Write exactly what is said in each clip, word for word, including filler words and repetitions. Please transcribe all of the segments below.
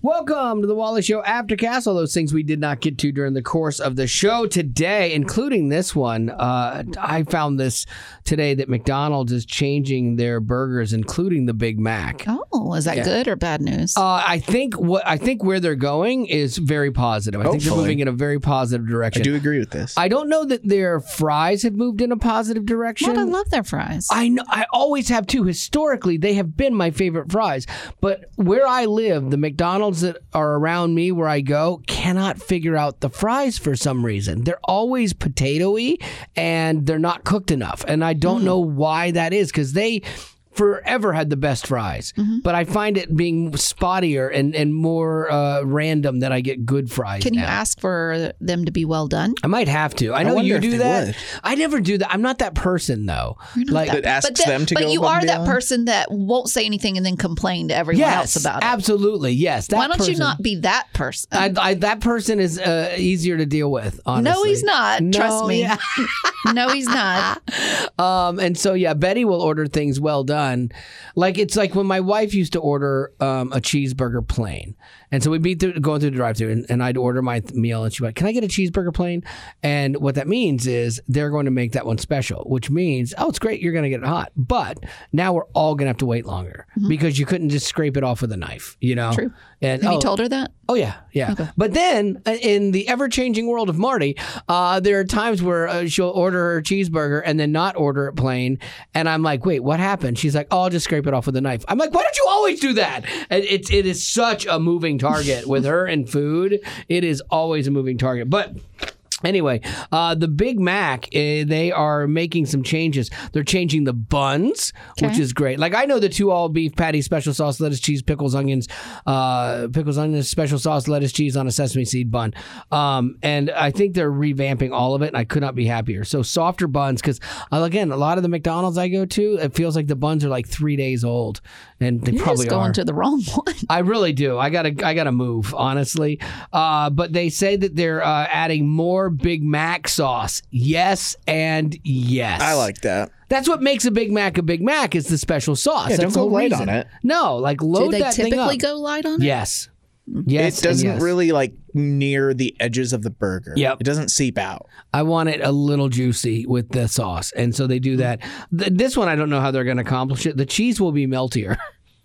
Welcome to the Wally Show Aftercast. All those things we did not get to during the course of the show today, including this one. Uh, I found this today that McDonald's is changing their burgers, including the Big Mac. Oh, is that yeah. good or bad news? Uh, I think what I think where they're going is very positive. I Hopefully. think they're moving in a very positive direction. I do agree with this. I don't know that their fries have moved in a positive direction. Well, I love their fries. I know. I always have too. Historically, they have been my favorite fries. But where I live, the McDonald's that are around me where I go cannot figure out the fries for some reason. They're always potatoey and they're not cooked enough. And I don't mm. know why that is, because they forever had the best fries. Mm-hmm. But I find it being spottier and, and more uh, random that I get good fries Can now. you ask for them to be well done? I might have to. I know I you if do that. Would. I never do that. I'm not that person, though. You're not like that, that asks but the, them to but go you above are and that beyond? person that won't say anything and then complain to everyone yes, else about it. Absolutely. Yes. That Why don't person, you not be that person? I, I, that person is uh, easier to deal with, honestly. No, he's not. No, Trust me. Yeah. No, he's not. Um, and so, yeah, Betty will order things well done. Like, it's like when my wife used to order um, a cheeseburger plain. And so we'd be through, going through the drive-thru, and, and I'd order my th- meal, and she'd be like, can I get a cheeseburger plain? And what that means is they're going to make that one special, which means, oh, it's great, you're going to get it hot. But now we're all going to have to wait longer mm-hmm. because you couldn't just scrape it off with a knife, you know? True. And, Have oh, you told her that? Oh, yeah, yeah. Okay. But then, uh, in the ever-changing world of Marty, uh, there are times where uh, she'll order her cheeseburger and then not order it plain. And I'm like, wait, what happened? She's like, oh, I'll just scrape it off with a knife. I'm like, why don't you always do that? And it's, it is such a moving target with her and food. It is always a moving target. But anyway, uh, the Big Mac, uh, they are making some changes. They're changing the buns, okay. which is great. Like, I know the two all-beef patty, special sauce, lettuce, cheese, pickles, onions, uh, pickles, onions, special sauce, lettuce, cheese on a sesame seed bun. Um, and I think they're revamping all of it, and I could not be happier. So softer buns, because, uh, again, a lot of the McDonald's I go to, it feels like the buns are like three days old. And they You're probably just going are. to the wrong one. I really do. I gotta, I gotta move, honestly. Uh, but they say that they're uh, adding more Big Mac sauce. Yes and yes. I like that. That's what makes a Big Mac a Big Mac is the special sauce. Yeah, That's don't the go light reason. on it. No, like load Do they that thing up. typically go light on it? Yes. Yes. It doesn't and yes. really like near the edges of the burger. Yep. It doesn't seep out. I want it a little juicy with the sauce. And so they do that. Th- this one, I don't know how they're going to accomplish it. The cheese will be meltier.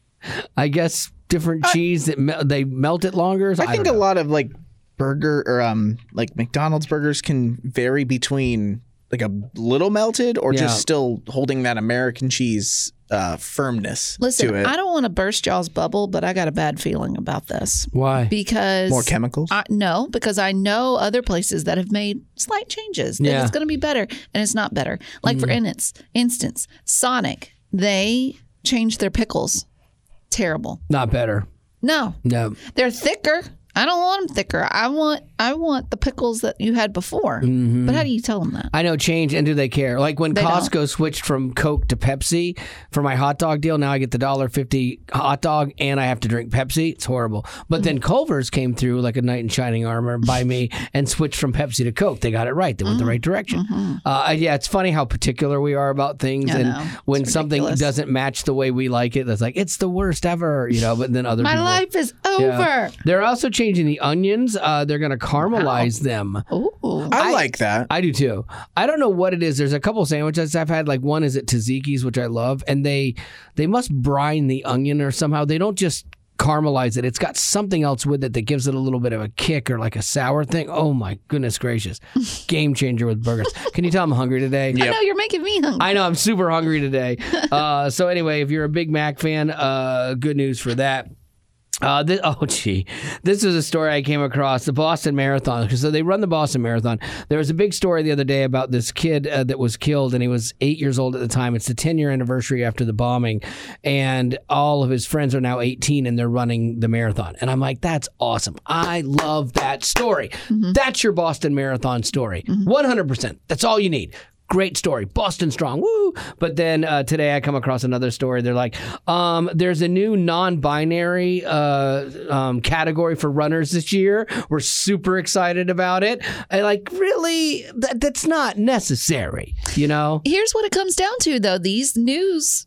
I guess different I, cheese that me- they melt it longer. I, I think a lot of like burger or um like McDonald's burgers can vary between like a little melted or yeah. just still holding that American cheese uh, firmness Listen, to it. I don't want to burst y'all's bubble, but I got a bad feeling about this. Why? Because more chemicals? I, no, because I know other places that have made slight changes. Yeah. That it's going to be better, and it's not better. Like mm. for instance, instance, Sonic, they changed their pickles. Terrible. Not better. No. No. They're thicker. I don't want them thicker. I want I want the pickles that you had before. Mm-hmm. But how do you tell them that? I know, change, and do they care? Like when They Costco don't. switched from Coke to Pepsi for my hot dog deal, now I get the one dollar fifty hot dog and I have to drink Pepsi. It's horrible. But mm-hmm. then Culver's came through like a knight in shining armor by me and switched from Pepsi to Coke. They got it right. They went mm-hmm. the right direction. Mm-hmm. Uh, yeah, it's funny how particular we are about things. I and know. when It's something ridiculous. doesn't match the way we like it, that's like, it's the worst ever, you know, but then other My people. life is over. Yeah. They're also changing the onions. Uh, they're going to caramelize Wow. them. Ooh. I, I- like that. I do too. I don't know what it is. There's a couple sandwiches I've had. Like one is at Tzatziki's, which I love, and they they must brine the onion or somehow. They don't just caramelize it. It's got something else with it that gives it a little bit of a kick or like a sour thing. Oh my goodness gracious. Game changer with burgers. Can you tell I'm hungry today? I know, you're making me hungry. I know, I'm super hungry today. Uh, so anyway, if you're a Big Mac fan, uh, good news for that. Uh, this, oh, gee. This is a story I came across, the Boston Marathon. So they run the Boston Marathon. There was a big story the other day about this kid uh, that was killed, and he was eight years old at the time. It's the ten-year anniversary after the bombing, and all of his friends are now eighteen, and they're running the marathon. And I'm like, that's awesome. I love that story. Mm-hmm. That's your Boston Marathon story. Mm-hmm. one hundred percent. That's all you need. Great story. Boston strong. Woo! But then uh, today I come across another story. They're like, um, there's a new non-binary uh, um, category for runners this year. We're super excited about it. And like, really? That, that's not necessary, you know? Here's what it comes down to, though. These news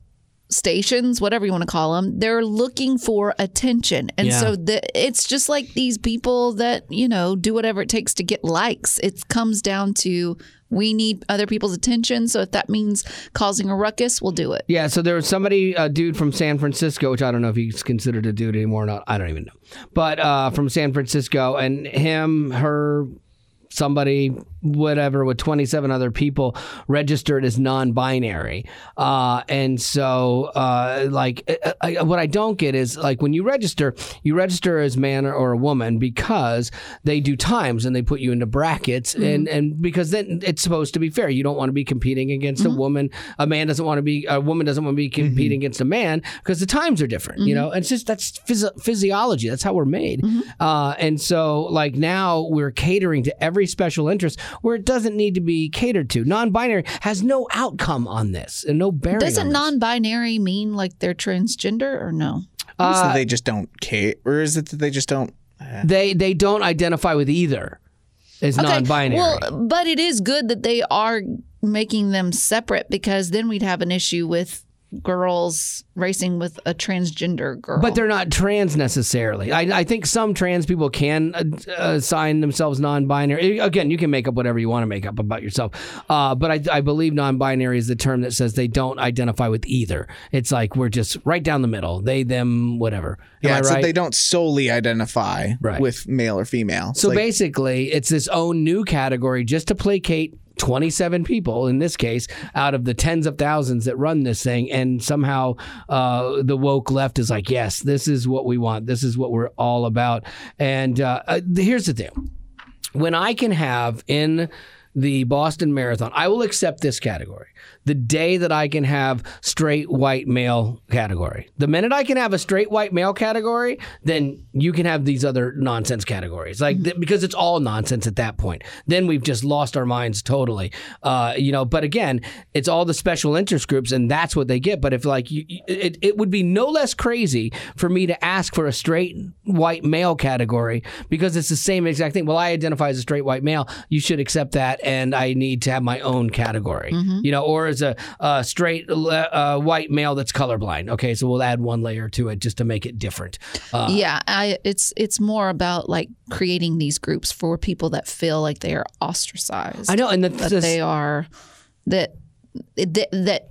stations, whatever you want to call them, they're looking for attention. And Yeah. so the, it's just like these people that, you know, do whatever it takes to get likes. It comes down to we need other people's attention. So if that means causing a ruckus, we'll do it. Yeah, so there was somebody, a dude from San Francisco, which I don't know if he's considered a dude anymore or not. I don't even know. But uh, from San Francisco, and him, her, somebody, whatever, with twenty-seven other people registered as non-binary. Uh, and so, uh, like, I, I, what I don't get is, like, when you register, you register as man or, or a woman because they do times and they put you into brackets. Mm-hmm. and, and because then it's supposed to be fair. You don't want to be competing against mm-hmm. a woman. A man doesn't want to be, a woman doesn't want to be competing mm-hmm. against a man because the times are different, mm-hmm. you know? And it's just, that's phys- physiology. That's how we're made. Mm-hmm. Uh, and so, like, now we're catering to every special interest where it doesn't need to be catered to. Non-binary has no outcome on this and no bearing. Doesn't on non-binary mean like they're transgender or no? Uh, so they just don't care, or is it that they just don't? Uh... They they don't identify with either as okay. non-binary. Well, but it is good that they are making them separate because then we'd have an issue with girls racing with a transgender girl. But they're not trans necessarily. I, I think some trans people can uh, assign themselves non-binary. Again, you can make up whatever you want to make up about yourself. Uh, but I, I believe non-binary is the term that says they don't identify with either. It's like we're just right down the middle. They, them, whatever. Am yeah, I it's right? that they don't solely identify right. with male or female. It's so like, basically, it's this own new category just to placate twenty-seven people, in this case, out of the tens of thousands that run this thing. And somehow uh, the woke left is like, yes, this is what we want. This is what we're all about. And uh, uh, here's the thing. When I can have in the Boston Marathon, I will accept this category. The day that I can have straight white male category. The minute I can have a straight white male category, then you can have these other nonsense categories. Like th- because it's all nonsense at that point. Then we've just lost our minds totally. Uh, you know, but again, it's all the special interest groups, and that's what they get. But if like you, it, it would be no less crazy for me to ask for a straight white male category because it's the same exact thing. Well, I identify as a straight white male. You should accept that, and I need to have my own category. Mm-hmm. You know, or as a, a straight uh, white male that's colorblind. Okay, so we'll add one layer to it just to make it different. Uh, yeah, I, it's it's more about like creating these groups for people that feel like they are ostracized. I know, and the, that this, they are that that that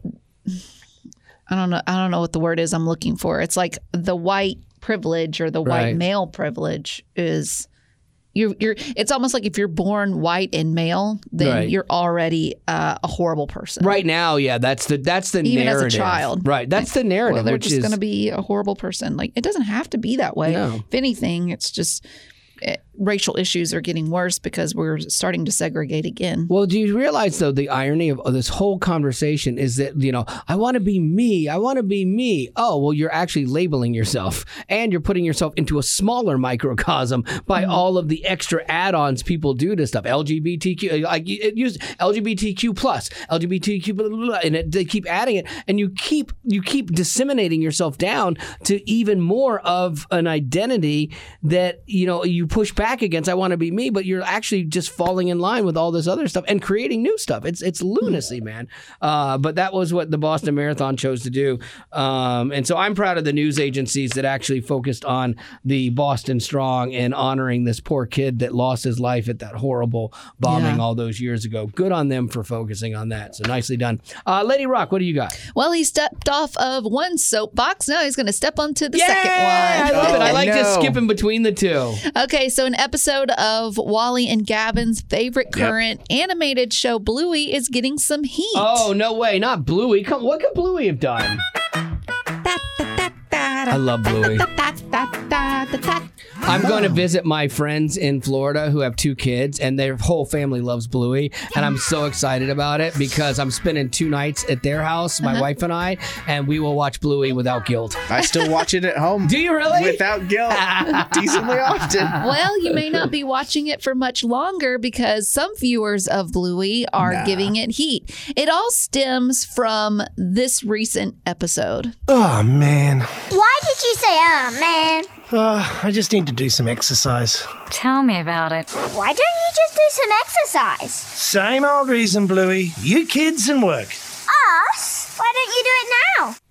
I don't know. I don't know what the word is I'm looking for. It's like the white privilege or the white right. male privilege is. You're, you're. It's almost like if you're born white and male, then right. you're already uh, a horrible person. Right now, yeah, that's the that's the Even narrative. as a child, right? That's the narrative. Well, they're which just is going to be a horrible person. Like it doesn't have to be that way. No. If anything, it's just uh, racial issues are getting worse because we're starting to segregate again. Well, do you realize, though, the irony of, of this whole conversation is that, you know, I want to be me. I want to be me. Oh, well, you're actually labeling yourself and you're putting yourself into a smaller microcosm by mm-hmm. all of the extra add-ons people do to stuff. L G B T Q, like it used L G B T Q plus, L G B T Q, blah, blah, blah, and it, they keep adding it. And you keep you keep disseminating yourself down to even more of an identity that, you know, you push back against. I want to be me, but you're actually just falling in line with all this other stuff and creating new stuff. It's it's lunacy, man. Uh, but that was what the Boston Marathon chose to do. Um, and so I'm proud of the news agencies that actually focused on the Boston Strong and honoring this poor kid that lost his life at that horrible bombing yeah. all those years ago. Good on them for focusing on that. So nicely done. Uh, Lady Rock, what do you got? Well, he stepped off of one soapbox. Now he's going to step onto the yeah, second one. I love it. I like no. just skipping between the two. Okay, so an episode of Wally and Gavin's favorite current yep. animated show, Bluey, is getting some heat. Oh, no way. Not Bluey. Come, what could Bluey have done? I love Bluey. I'm going to visit my friends in Florida who have two kids, and their whole family loves Bluey, and I'm so excited about it because I'm spending two nights at their house, my uh-huh. wife and I, and we will watch Bluey without guilt. I still watch it at home. Do you really? Without guilt. Decently often. Well, you may not be watching it for much longer because some viewers of Bluey are nah. giving it heat. It all stems from this recent episode. Oh, man. Why did you say, oh, man? Uh, I just need to do some exercise. Tell me about it. Why don't you just do some exercise? Same old reason, Bluey. You kids and work. Us? Why don't you do it now?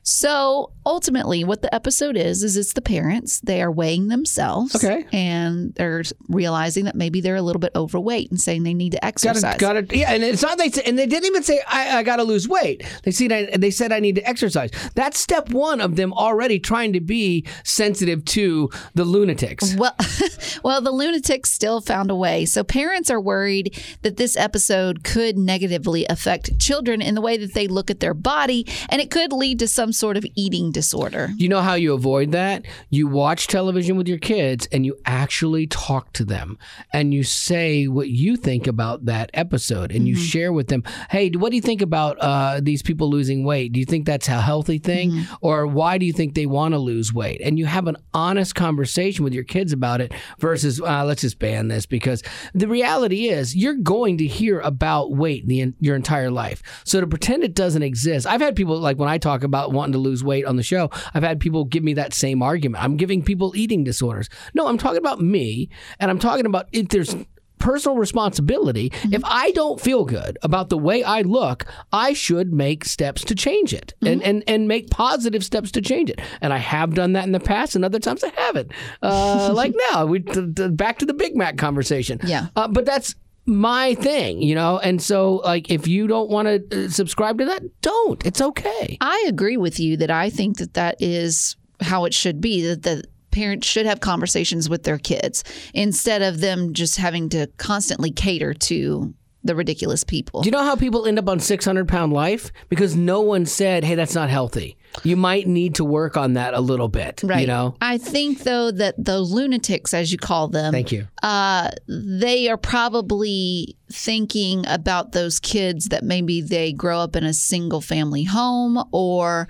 So ultimately, what the episode is, is it's the parents. They are weighing themselves. Okay. And they're realizing that maybe they're a little bit overweight and saying they need to exercise. Got to, yeah, and it's not they say, and they didn't even say I, I got to lose weight. They said I, they said I need to exercise. That's step one of them already trying to be sensitive to the lunatics. Well, well, the lunatics still found a way. So parents are worried that this episode could negatively affect children in the way that they look at their body, and it could lead to some sort of eating disorder. You know how you avoid that? You watch television with your kids and you actually talk to them and you say what you think about that episode and mm-hmm. you share with them, hey, what do you think about uh, these people losing weight? Do you think that's a healthy thing? Mm-hmm. Or why do you think they want to lose weight? And you have an honest conversation with your kids about it versus uh, let's just ban this, because the reality is you're going to hear about weight the, your entire life. So to pretend it doesn't exist, I've had people, like when I talk about wanting to lose weight on the show, I've had people give me that same argument. I'm giving people eating disorders. No, I'm talking about me, and I'm talking about if there's personal responsibility. Mm-hmm. If I don't feel good about the way I look, I should make steps to change it mm-hmm. and, and, and make positive steps to change it. And I have done that in the past, and other times I haven't. Uh, like now, we t- t- back to the Big Mac conversation. Yeah. Uh, but that's my thing, you know? And so, like, if you don't want to uh, subscribe to that, don't. It's okay. I agree with you that I think that that is how it should be, that the parents should have conversations with their kids instead of them just having to constantly cater to the ridiculous people. Do you know how people end up on six hundred pound life? Because no one said, hey, that's not healthy. You might need to work on that a little bit, right. you know? I think, though, that the lunatics, as you call them, Thank you. Uh, they are probably thinking about those kids that maybe they grow up in a single family home or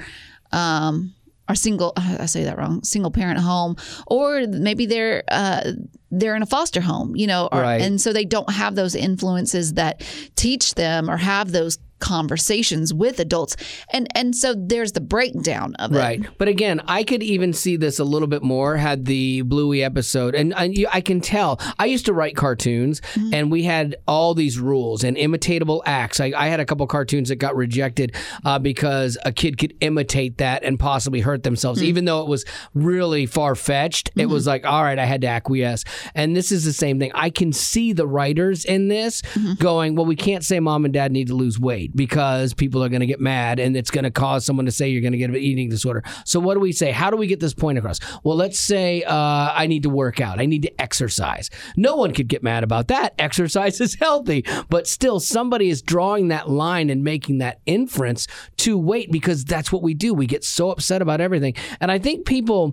um, are single, I say that wrong, single parent home, or maybe they're uh, they're in a foster home, you know, or, right. and so they don't have those influences that teach them or have those conversations with adults, and and so there's the breakdown of it. Right, but again, I could even see this a little bit more had the Bluey episode, and, and you, I can tell. I used to write cartoons, mm-hmm. and we had all these rules and imitatable acts. I, I had a couple cartoons that got rejected uh, because a kid could imitate that and possibly hurt themselves, mm-hmm. even though it was really far fetched. Mm-hmm. It was like, all right, I had to acquiesce, and this is the same thing. I can see the writers in this mm-hmm. going, well, we can't say mom and dad need to lose weight, because people are going to get mad and it's going to cause someone to say you're going to get an eating disorder. So what do we say? How do we get this point across? Well, let's say uh, I need to work out. I need to exercise. No one could get mad about that. Exercise is healthy. But still, somebody is drawing that line and making that inference to weight, because that's what we do. We get so upset about everything. And I think people,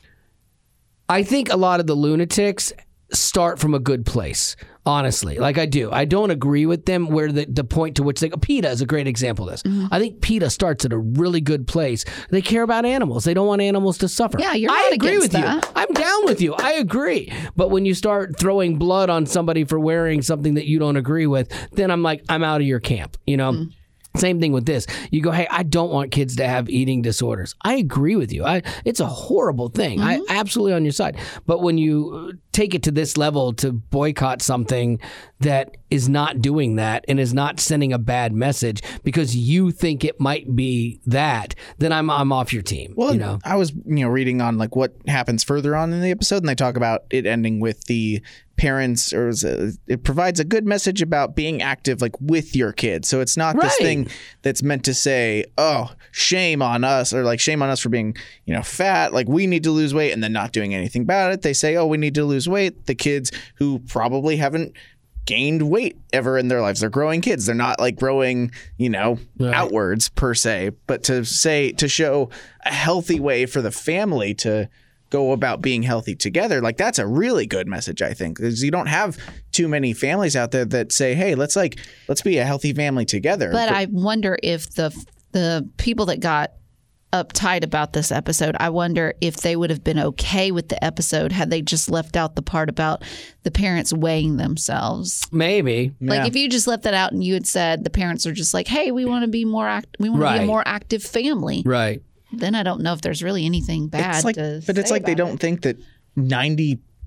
I think a lot of the lunatics start from a good place. Honestly, like I do. I don't agree with them where the, the point to which they go. PETA is a great example of this. Mm-hmm. I think PETA starts at a really good place. They care about animals. They don't want animals to suffer. Yeah, you're I not agree against with that. you. I'm down with you. I agree. But when you start throwing blood on somebody for wearing something that you don't agree with, then I'm like, I'm out of your camp, you know? Mm-hmm. Same thing with this. You go, hey, I don't want kids to have eating disorders. I agree with you. I, it's a horrible thing. Mm-hmm. I absolutely on your side. But when you take it to this level to boycott something that is not doing that and is not sending a bad message because you think it might be that, then I'm I'm off your team. Well, you know, I was you know reading on like what happens further on in the episode, and they talk about it ending with the parents, or it provides a good message about being active, like with your kids. So it's not right. this thing that's meant to say, oh, shame on us, or like shame on us for being, you know, fat. Like we need to lose weight, and then not doing anything about it. They say, oh, we need to lose weight. The kids who probably haven't gained weight ever in their lives, they're growing kids. They're not like growing, you know, right. outwards per se, but to say, to show a healthy way for the family to go about being healthy together, like that's a really good message, I think, because you don't have too many families out there that say, hey, let's like let's be a healthy family together. But, but I wonder if the the people that got uptight about this episode, I wonder if they would have been okay with the episode had they just left out the part about the parents weighing themselves. Maybe. Like yeah. if you just left that out and you had said the parents are just like, hey, we want to be more act- we want right. to be a more active family. Right. Then I don't know if there's really anything bad it's like, to But it's say like they about don't it. think that ninety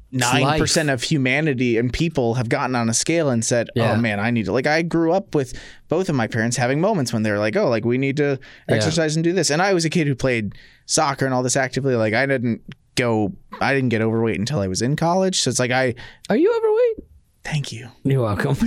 nine percent of humanity and people have gotten on a scale and said, Yeah. oh man, I need to, like, I grew up with both of my parents having moments when they're like, oh, like we need to exercise and do this. And I was a kid who played soccer and all this actively. Like I didn't go, I didn't get overweight until I was in college. So it's like, I, Are you overweight? thank you. You're welcome.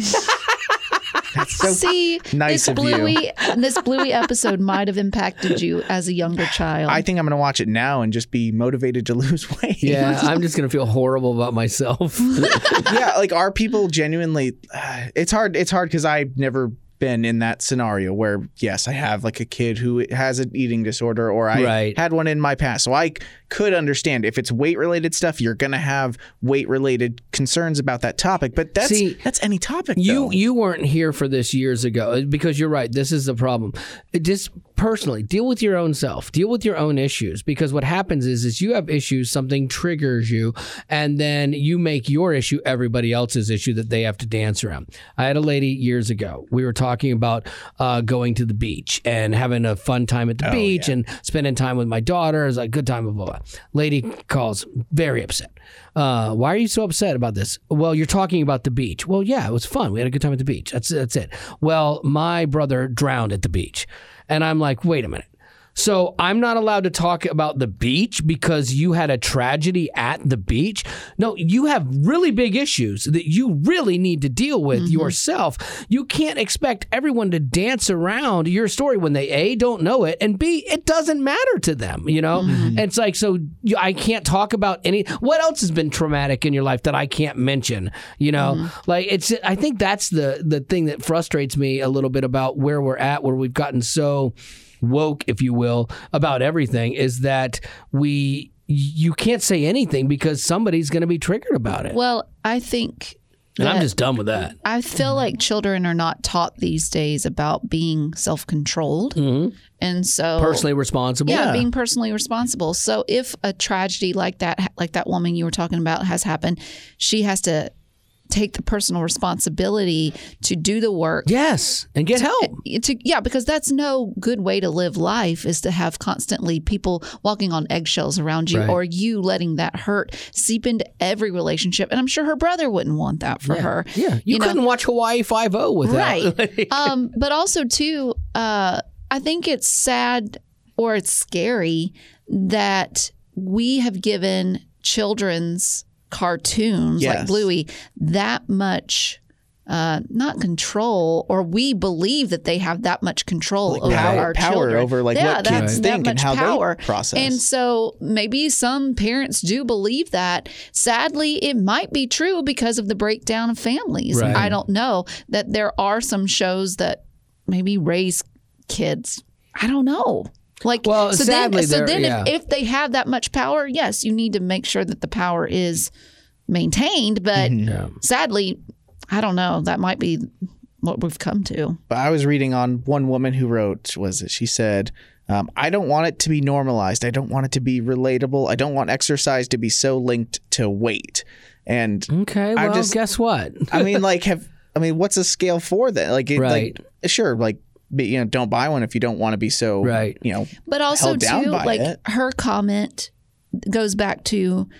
That's so See, nice this of you. Bluey, this Bluey episode might have impacted you as a younger child. I think I'm going to watch it now and just be motivated to lose weight. Yeah, I'm just gonna feel horrible about myself. Yeah, like are people genuinely uh, it's hard it's hard because I've never been in that scenario where yes I have like a kid who has an eating disorder or I Right. had one in my past, so I c- could understand if it's weight related stuff you're gonna have weight related concerns about that topic, but that's See, that's any topic You though. you weren't here for this years ago because you're right. This is the problem. It just personally deal with your own self. Deal with your own issues because what happens is is you have issues. Something triggers you, and then you make your issue everybody else's issue that they have to dance around. I had a lady years ago. We were talking about uh, going to the beach and having a fun time at the Oh, beach yeah. and spending time with my daughter. It was like good time. Blah blah blah. Lady calls very upset. Uh, why are you so upset about this? Well, you're talking about the beach. Well, yeah, it was fun. We had a good time at the beach. That's that's it. Well, my brother drowned at the beach. And I'm like, wait a minute. So I'm not allowed to talk about the beach because you had a tragedy at the beach? No, you have really big issues that you really need to deal with Mm-hmm. yourself. You can't expect everyone to dance around your story when they A, don't know it, and B, it doesn't matter to them, you know? Mm-hmm. And it's like, so you, I can't talk about any, what else has been traumatic in your life that I can't mention, you know? Mm-hmm. Like, it's, I think that's the, the thing that frustrates me a little bit about where we're at, where we've gotten so woke, if you will, about everything is that we you can't say anything because somebody's going to be triggered about it. well, I think and I'm that- just done with that. I feel like children are not taught these days about being self-controlled. And so Personally responsible. yeah, being personally responsible. So if a tragedy like that, like that woman you were talking about has happened, she has to take the personal responsibility to do the work. Yes, and get help. To, yeah, because that's no good way to live life is to have constantly people walking on eggshells around you Right. or you letting that hurt seep into every relationship. And I'm sure her brother wouldn't want that for her. Yeah, you, know? couldn't watch Hawaii Five-O without. Right. um, but also, too, uh, I think it's sad or it's scary that we have given children's cartoons like Yes. Bluey that much. Uh, not control, or we believe that they have that much control over power- our power children. over, like, yeah, what kids that's that think and much how they power. process. And so maybe some parents do believe that. Sadly, it might be true because of the breakdown of families. Right. I don't know that there are some shows that maybe raise kids. I don't know. Like, Well, so sadly, then, so there- then yeah. if, if they have that much power, yes, you need to make sure that the power is maintained. But Yeah. sadly, I don't know. That might be what we've come to. But I was reading on one woman who wrote, was it? She said, um, I don't want it to be normalized. I don't want it to be relatable. I don't want exercise to be so linked to weight. And Okay, I well, just- guess what? I mean, like, have I mean, what's a scale for that? Like, it, Right. like, sure, like, but, you know, don't buy one if you don't want to be so, Right. you know, But also, held down too, by like it. her comment goes back to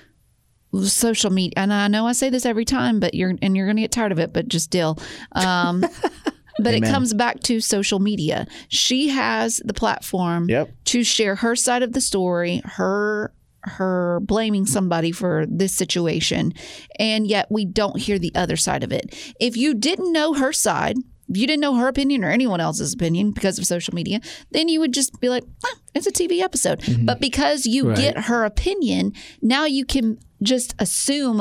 social media. And I know I say this every time, but you're and you're going to get tired of it, but just deal. Um, but it Amen. comes back to social media. She has the platform Yep. to share her side of the story, her her blaming somebody for this situation, and yet we don't hear the other side of it. If you didn't know her side, if you didn't know her opinion or anyone else's opinion because of social media, then you would just be like, ah, it's a T V episode. But because you Right. get her opinion, now you can just assume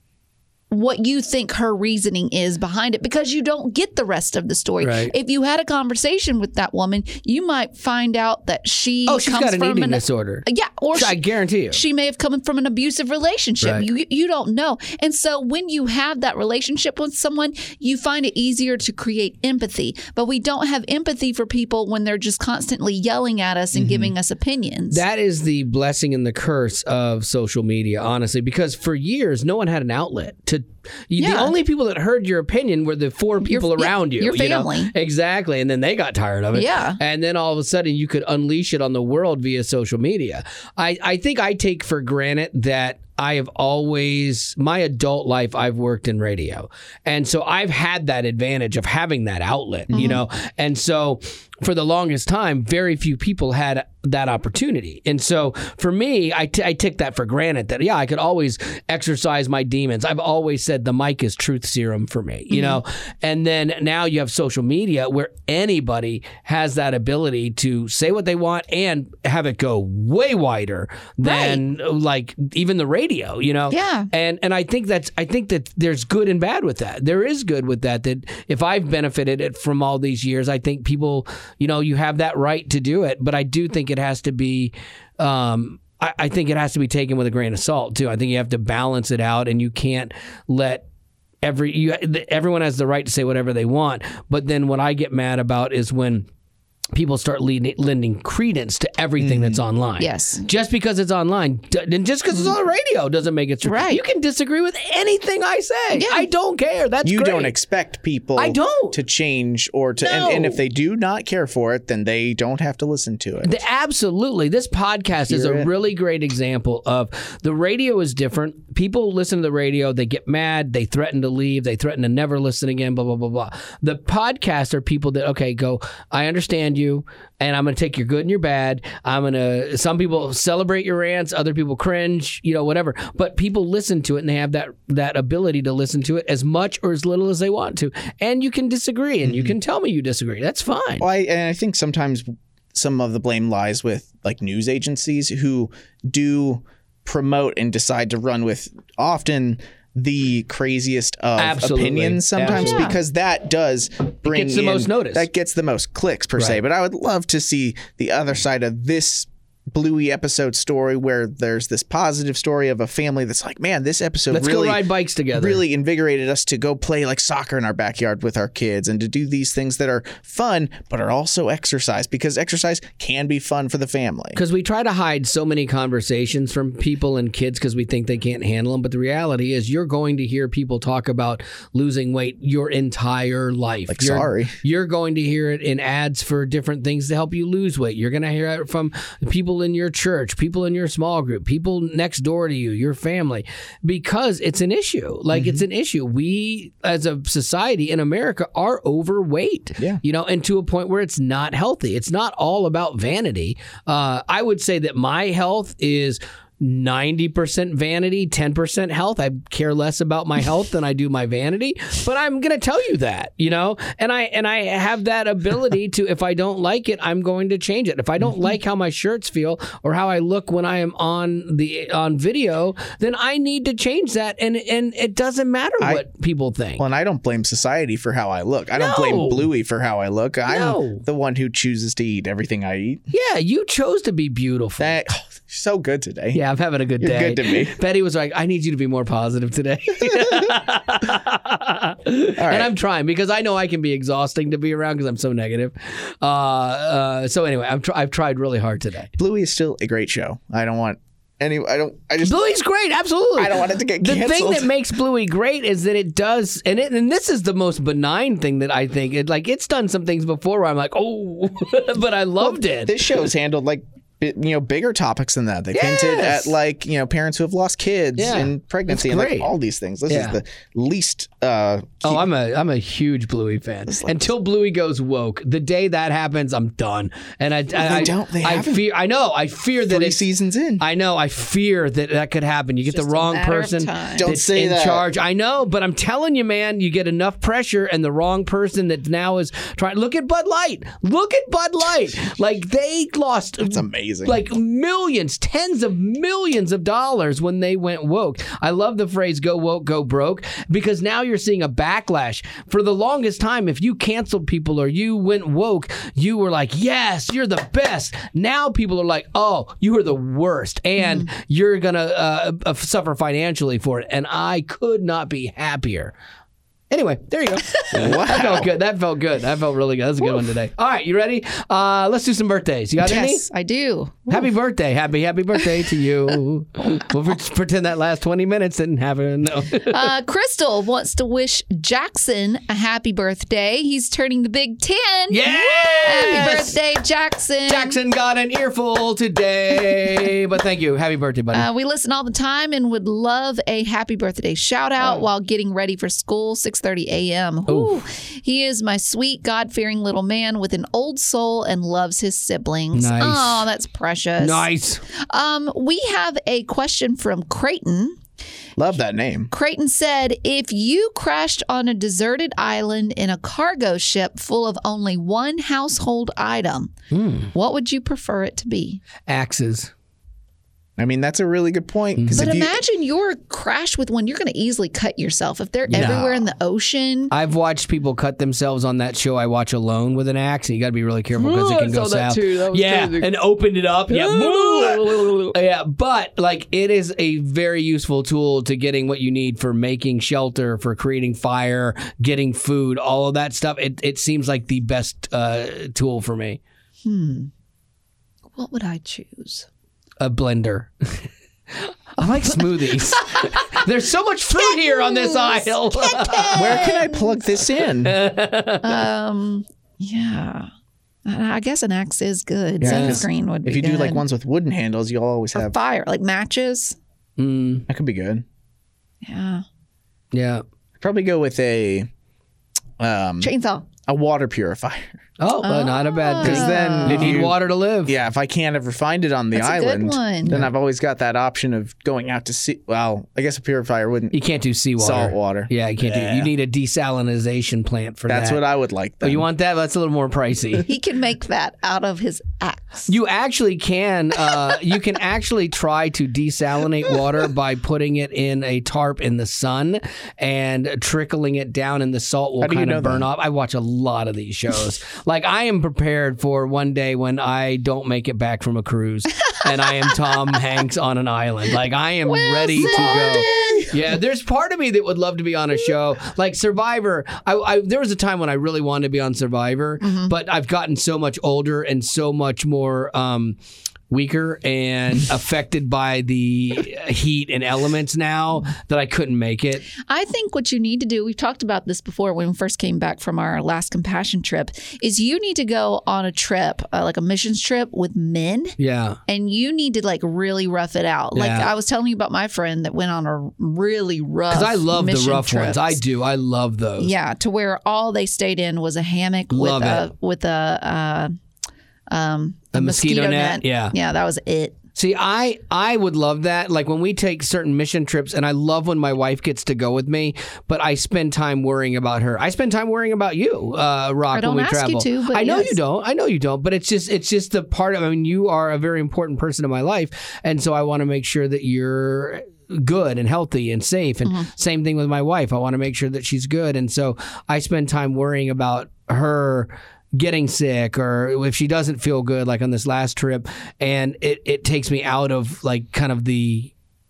what you think her reasoning is behind it because you don't get the rest of the story. Right. If you had a conversation with that woman, you might find out that she Oh, she's comes got an from eating an, disorder. yeah, or I she, guarantee you. she may have come from an abusive relationship. Right. You you don't know. And so when you have that relationship with someone, you find it easier to create empathy. But we don't have empathy for people when they're just constantly yelling at us and Mm-hmm. giving us opinions. That is the blessing and the curse of social media, honestly, because for years, no one had an outlet to You, the Yeah. only people that heard your opinion were the four people Your- yeah, around you. your you know? family. Exactly. And then they got tired of it. Yeah. And then all of a sudden you could unleash it on the world via social media. I, I think I take for granted that I have always, my adult life, I've worked in radio. And so I've had that advantage of having that outlet, you know? And so for the longest time, very few people had that opportunity. And so for me, I, t- I take that for granted that, yeah, I could always exercise my demons. I've always said the mic is truth serum for me, you know? And then now you have social media where anybody has that ability to say what they want and have it go way wider than like even the radio, you know? Yeah. And and I think that's I think that there's good and bad with that. There is good with that. That if I've benefited it from all these years, I think people, you know, you have that right to do it. But I do think it has to be. Um, I, I think it has to be taken with a grain of salt too. I think you have to balance it out, and you can't let. Every you, everyone has the right to say whatever they want, but then what I get mad about is when people start leading, lending credence to everything that's online. Yes. Just because it's online, d- and just because it's on the radio doesn't make it true. Right. You can disagree with anything I say. Yeah. I don't care. That's You great. don't expect people I don't. to change or to, No. and, and if they do not care for it, then they don't have to listen to it. The- absolutely. This podcast is Hear a it. really great example of the radio is different. People listen to the radio, they get mad, they threaten to leave, they threaten to never listen again, blah, blah, blah, blah. The podcasts are people that, okay, go, I understand you, and I'm going to take your good and your bad. I'm going to, some people celebrate your rants, other people cringe, you know, whatever. But people listen to it, and they have that, that ability to listen to it as much or as little as they want to. And you can disagree, and you can tell me you disagree. That's fine. Well, I, and I think sometimes some of the blame lies with like news agencies who do promote and decide to run with often the craziest of Absolutely. opinions sometimes Absolutely. because that does bring gets the in- most notice. That gets the most clicks per se. Right. But I would love to see the other side of this Bluey episode story where there's this positive story of a family that's like, man, this episode Let's really go ride bikes together. really invigorated us to go play like soccer in our backyard with our kids and to do these things that are fun but are also exercise because exercise can be fun for the family. Because we try to hide so many conversations from people and kids because we think they can't handle them. But the reality is you're going to hear people talk about losing weight your entire life. Like, You're- sorry. You're going to hear it in ads for different things to help you lose weight. You're going to hear it from people in your church, people in your small group, people next door to you, your family, because it's an issue. Like it's an issue. We as a society in America are overweight. Yeah. You know, and to a point where it's not healthy. It's not all about vanity. Uh, I would say that my health is ninety percent vanity, ten percent health. I care less about my health than I do my vanity, but I'm going to tell you that, you know, and I and I have that ability to, if I don't like it, I'm going to change it. If I don't like how my shirts feel or how I look when I am on the on video, then I need to change that, and and it doesn't matter I- what people think. Well, and I don't blame society for how I look. I don't No. blame Bluey for how I look. I'm No. the one who chooses to eat everything I eat. Yeah, you chose to be beautiful. That, oh, so good today. Yeah, I'm having a good You're day. good to me. Betty was like, I need you to be more positive today. And I'm trying because I know I can be exhausting to be around because I'm so negative. Uh, uh, so anyway, I'm tr- I've tried really hard today. Bluey is still a great show. I don't want any. I don't. I just. Bluey's great, absolutely. I don't want it to get The thing canceled. that makes Bluey great is that it does, and it, and this is the most benign thing that I think. It like it's done some things before where I'm like, oh, but I loved it. This show's handled like bi- you know bigger topics than that. They've hinted Yes. at like you know parents who have lost kids Yeah. and pregnancy It's and like great. all these things. This Yeah. is the least. Uh, Oh, I'm a I'm a huge Bluey fan. Until Bluey goes woke, the day that happens, I'm done. And I, I, I don't. They I haven't. fear. I know. I fear that three it's. seasons in. I know. I fear that that could happen. You get Just the a wrong matter of person time. Don't that's say in that. charge. I know, but I'm telling you, man, you get enough pressure, and the wrong person that now is trying. Look at Bud Light. Look at Bud Light. Like they lost. It's amazing. Like millions, tens of millions of dollars when they went woke. I love the phrase "go woke, go broke" because now you're seeing a backlash. For the longest time, if you canceled people or you went woke, you were like, yes, you're the best. Now people are like, oh, you are the worst, and you're going to uh, uh, suffer financially for it. And I could not be happier Anyway, there you go. Wow. That felt good. That felt good. That felt really good. That was a good one today. All right, you ready? Uh, let's do some birthdays. You got Yes, I do. any? Happy birthday. Happy, happy birthday to you. We'll pretend that last twenty minutes didn't happen. No. Uh, Crystal wants to wish Jackson a happy birthday. He's turning the big ten. Yes! Happy birthday, Jackson. Jackson got an earful today. But thank you. Happy birthday, buddy. Uh, we listen all the time and would love a happy birthday shout out while getting ready for school, six thirty a.m. Ooh. He is my sweet, God-fearing little man with an old soul and loves his siblings. Nice. Oh, that's precious. Nice. Um, we have a question from Creighton. Love that name. Creighton said, if you crashed on a deserted island in a cargo ship full of only one household item, what would you prefer it to be? Axes. I mean, that's a really good point. 'cause But if you- imagine you're crashed with one. You're going to easily cut yourself. If they're No. everywhere in the ocean. I've watched people cut themselves on that show I watch alone with an axe, and you got to be really careful because it can go south. Yeah, and opened it up. Yeah, yeah. But like, it is a very useful tool to getting what you need for making shelter, for creating fire, getting food, all of that stuff. It it seems like the best uh, tool for me. What would I choose? A blender. I like smoothies. There's so much fruit here on this aisle. where can I plug this in? Um, yeah. I guess an axe is good. Yeah. Sunscreen would be If you good. do like ones with wooden handles, you'll always Or have. fire, like matches. Mm, That could be good. Yeah. yeah. Probably go with a um Chainsaw. a water purifier. Oh, well, not a bad thing. Because then You if need you water to live. Yeah, if I can't ever find it on the That's a good island, one. then I've always got that option of going out to sea. Well, I guess a purifier wouldn't. You can't do seawater. Salt water. Yeah, you can't do. Yeah. You need a desalinization plant for That's that. what I would like. Oh, Then. you want that? That's a little more pricey. He can make that out of his axe. You actually can. Uh, you can actually try to desalinate water by putting it in a tarp in the sun and trickling it down, and the salt will How do you kind know of burn that? off. I watch a lot of these shows. Like, I am prepared for one day when I don't make it back from a cruise, and I am Tom Hanks on an island. Like, I am ready to go. Yeah, there's part of me that would love to be on a show like Survivor. I, I there was a time when I really wanted to be on Survivor, but I've gotten so much older and so much more um, weaker and affected by the heat and elements now that I couldn't make it. I think what you need to do, we've talked about this before when we first came back from our last compassion trip, is you need to go on a trip, uh, like a missions trip with men. Yeah. And you need to like really rough it out. Like Yeah. I was telling you about my friend that went on a really rough. Because I love the mission rough ones. trips. I do. I love those. Yeah, to where all they stayed in was a hammock Love with it. a with a uh, um, A mosquito net, yeah. yeah, that was it. See, I I would love that. Like when we take certain mission trips, and I love when my wife gets to go with me, but I spend time worrying about her. I spend time worrying about you, uh, Rock, I don't when we ask you travel. to, but I know yes. you don't. I know you don't. But it's just it's just the part of. I mean, you are a very important person in my life, and so I want to make sure that you're good and healthy and safe. And Mm-hmm. same thing with my wife. I want to make sure that she's good, and so I spend time worrying about her getting sick or if she doesn't feel good, like on this last trip, and it, it takes me out of like kind of the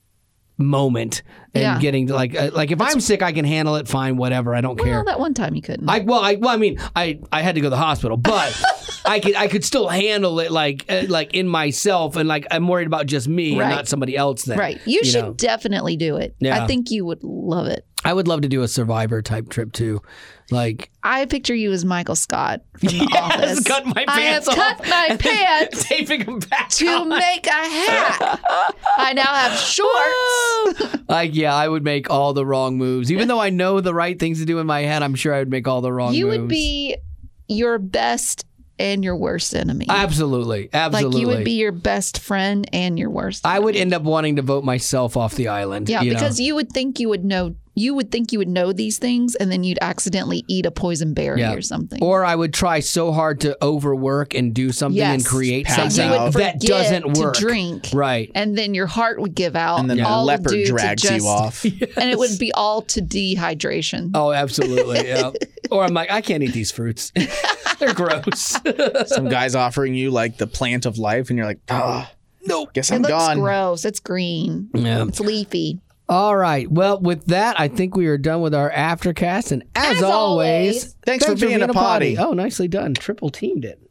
moment and Yeah. getting to like uh, like if I'm sick, I can handle it fine, whatever, I don't Well, care. that one time you couldn't. I well, I well, I mean, I, I had to go to the hospital, but I could I could still handle it like uh, like in myself, and like I'm worried about just me Right. and not somebody else. Then right. You, should know. definitely do it. Yeah. I think you would love it. I would love to do a Survivor type trip too, like I picture you as Michael Scott from The yes, Office. cut my I pants have off cut my and then pants taping them back to on. make a hat. I now have shorts. Like, yeah, I would make all the wrong moves. Even though I know the right things to do in my head, I'm sure I would make all the wrong You moves. would be your best and your worst enemy. Absolutely. Absolutely. Like you would be your best friend and your worst. I would enemy. end up wanting to vote myself off the island. Yeah, you know? because you would think you would know. You would think you would know these things, and then you'd accidentally eat a poison berry Yeah. or something. Or I would try so hard to overwork and do something and Yes. create Pass something out. that Forget doesn't to work. drink. Right. And then your heart would give out. And then the all leopard due to drags just- you off. And it would be all to dehydration. Oh, absolutely. Yeah. Or I'm like, I can't eat these fruits. They're gross. Some guy's offering you like the plant of life, and you're like, ah, Nope. guess It I'm looks gone. gross. It's green. Yeah. It's leafy. All right. Well, with that, I think we are done with our aftercast. And as, As always, always, Thanks for being a potty. Oh, nicely done. Triple teamed it.